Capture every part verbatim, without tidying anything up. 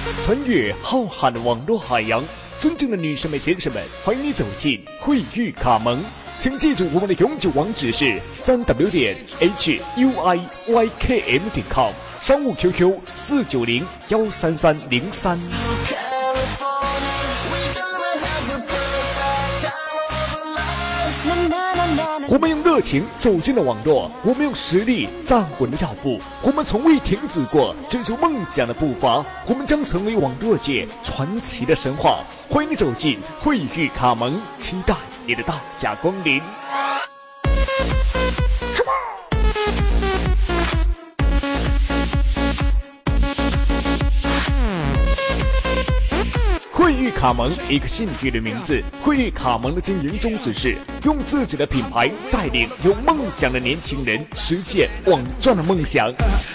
穿越浩瀚的网络海洋，尊敬的女士们、先生们，欢迎你走进慧玉卡盟。请记住我们的永久网址是三 w 点 h u i y k m 点 com， 商务 Q Q 四九零幺三三零三。我们用热情走进了网络，我们用实力站稳了脚步，我们从未停止过追逐梦想的步伐，我们将成为网络界传奇的神话。欢迎你走进慧玉卡盟，期待你的大驾光临。慧玉卡盟，一个幸运的名字。慧玉卡盟的经营宗旨是用自己的品牌带领有梦想的年轻人实现网赚的梦想。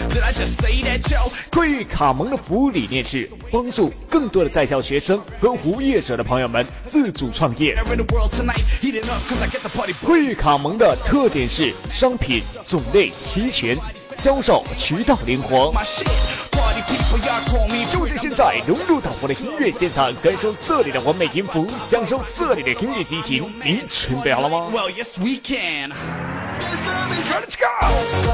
慧玉卡盟的服务理念是帮助更多的在校学生和无业者的朋友们自主创业。慧玉卡盟的特点是商品种类齐全，销售渠道灵活。就在现在，融入到我的音乐现场，感受这里的完美音符，享受这里的音乐激情。你准备好了吗？ Well, yes, we can. Let's go!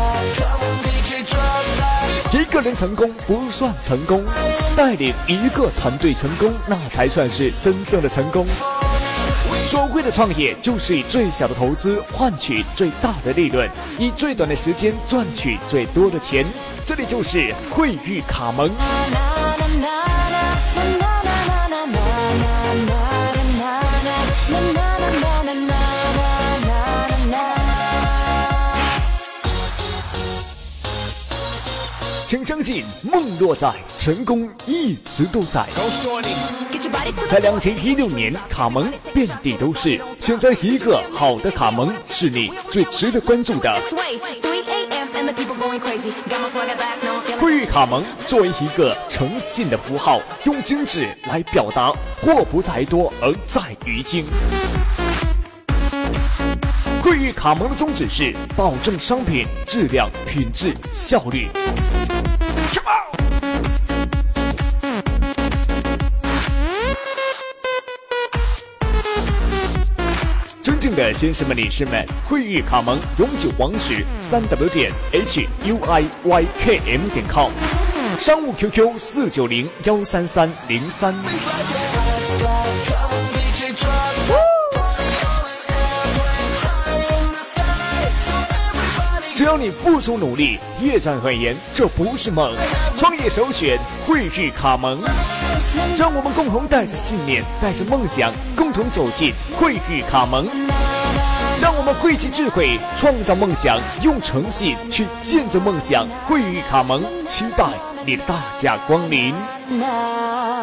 一个人成功不算成功，带领一个团队成功，那才算是真正的成功。所谓的创业，就是以最小的投资换取最大的利润，以最短的时间赚取最多的钱。这里就是慧玉卡盟。请相信，梦若在，成功一直都在。在二零一六年，卡盟遍地都是，选择一个好的卡盟是你最值得关注的。慧玉卡盟作为一个诚信的符号，用精致来表达货不在多而在于精。慧玉卡盟的宗旨是保证商品质量、品质、效率。尊敬的先生们、女士们，慧玉卡盟永久网址三 w 点 h u i y k m 点 com， 商务 Q Q 四九零幺三三零三。只要你付出努力，业障很严，这不是梦。创业首选慧玉卡盟，让我们共同带着信念，带着梦想，共同走进慧玉卡盟。让我们汇集智慧，创造梦想，用诚信去见证梦想。慧玉卡盟，期待你的大驾光临。